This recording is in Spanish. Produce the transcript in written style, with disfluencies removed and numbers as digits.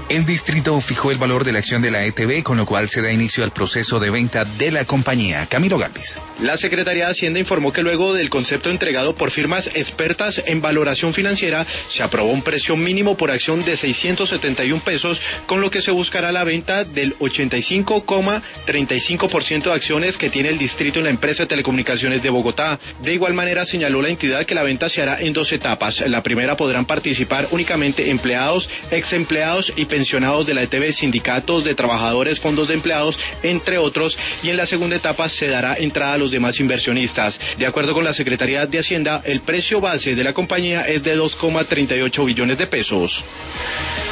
El distrito fijó el valor de la acción de la ETB, con lo cual se da inicio al proceso de venta de la compañía. Camilo Galvis. La Secretaría de Hacienda informó que luego del concepto entregado por firmas expertas en valoración financiera, se aprobó un precio mínimo por acción de 671 pesos, con lo que se buscará la venta del 85,35% de acciones que tiene el distrito en la empresa de telecomunicaciones de Bogotá. De igual manera, señaló la entidad que la venta se hará en 2 etapas. En la primera podrán participar únicamente empleados, exempleados y pensionados de la ETB, sindicatos de trabajadores, fondos de empleados, entre otros, y en la segunda etapa se dará entrada a los demás inversionistas. De acuerdo con la Secretaría de Hacienda, el precio base de la compañía es de 2,38 billones de pesos.